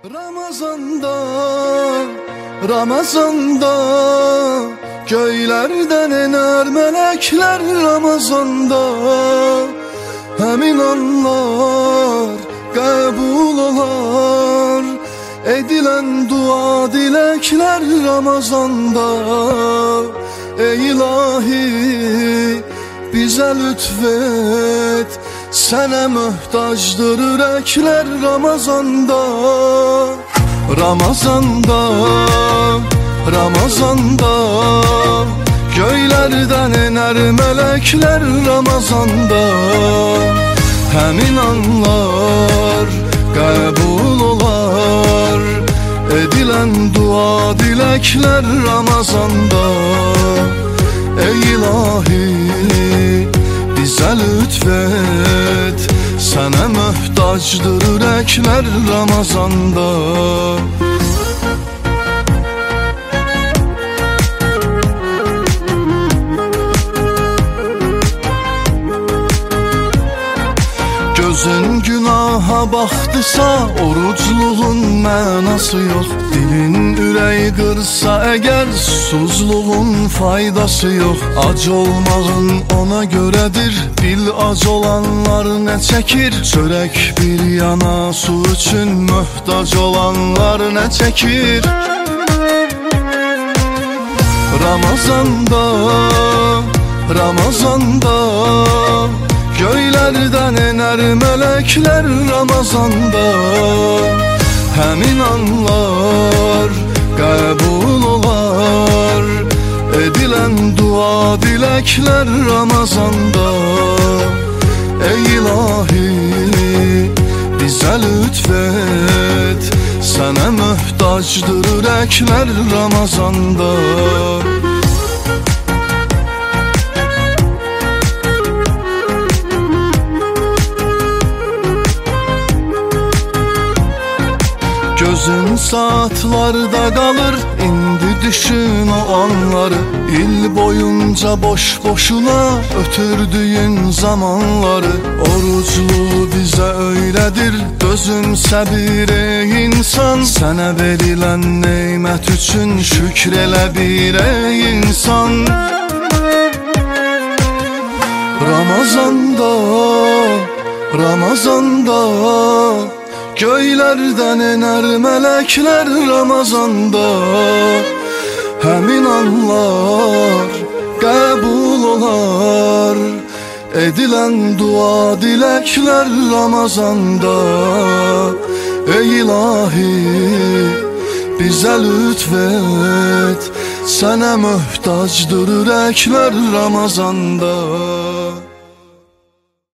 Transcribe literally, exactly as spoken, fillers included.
Ramazanda, Ramazanda göylerden iner melekler Ramazanda. Həmin anlar qəbul olar edilən dua diləklər Ramazanda. Ey ilahi bizə lütf et, sənə möhtacdır ürəklər Ramazanda. Ramazanda, Ramazanda göylərdən enər mələklər Ramazanda. Həmin anlar qəbul olar edilən dua diləklər Ramazanda. Ey ilahi bizə lütf et, sənə möhtacdır ürəklər Ramazanda. Gözün günaha baxdısa, orucluğun mənası yox. Dilin ürəyi qırsa əgər, susuzluğun faydası yox. Ac olmağın ona görədir, bil ac olanlar nə çəkir. Çörək bir yana, su üçün möhtac olanlar nə çəkir. Ramazanda, Ramazanda göylərdən enər mələklər Ramazanda. Həmin anlar qəbul olar edilən dua diləklər Ramazanda. Ey ilahi bizə lütf et, sənə möhtacdır ürəklər Ramazanda. Gözün saatlarda qalır, indi düşün o anları. İl boyunca boş boşuna ötürdüyün zamanları. Oruclu bizə öylədir, dözüm səbir ey insan. Sənə verilən neymət üçün şükr elə bir ey insan. Ramazanda, Ramazanda göylərdən enər mələklər Ramazanda. Həmin anlar qəbul olar edilən dua diləklər Ramazanda. Ey ilahi bizə lütf et, sənə möhtacdır ürəklər Ramazanda.